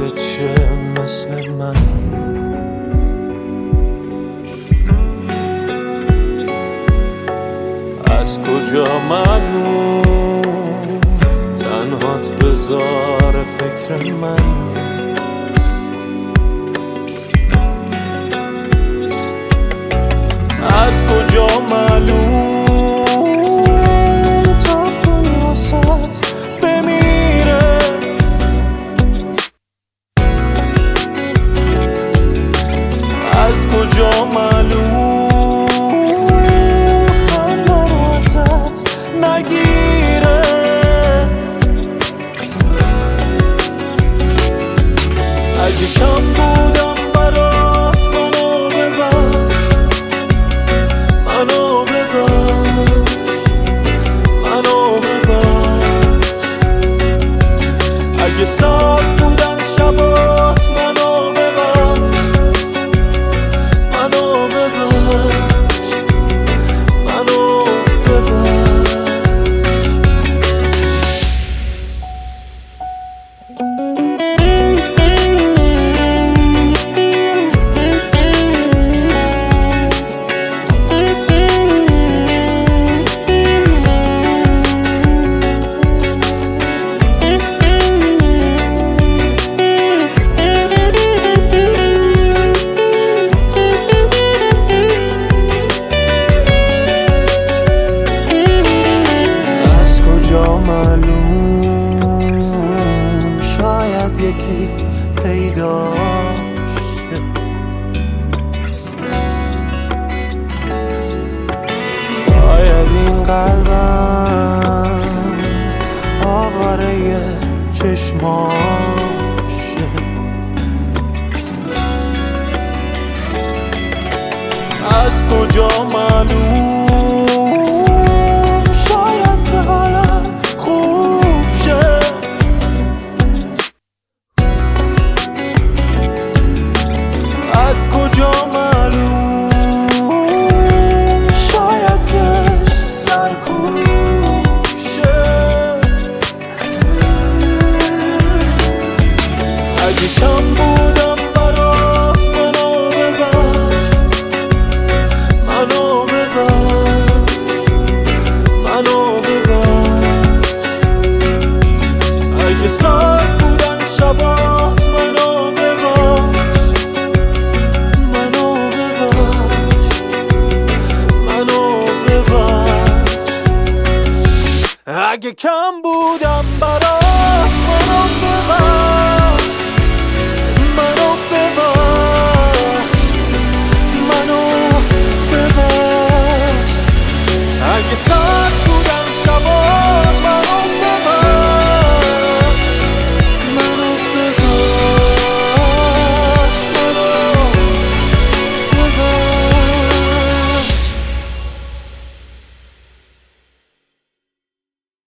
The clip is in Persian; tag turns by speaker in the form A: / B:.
A: چیه مثل من؟ از کجا معلوم تنهات بذار فکر من؟ از کجا معلوم تا کنی واسط بمیره؟ از کجا معلوم خنده رو ازت نگیره؟ اگه کم بودم برات منو ببخش، منو ببخش، منو ببخش. اگه ساعت بودن شبات منو ببخش، منو ببخش، منو ببخش. معلوم شاید یکی پیدا شه، شاید این قلبم آواره چشماشه. از کجا معلوم شاید که حالم خوب شه؟ از کجا معلوم شاید که سرکوب شه؟ اگه کم بود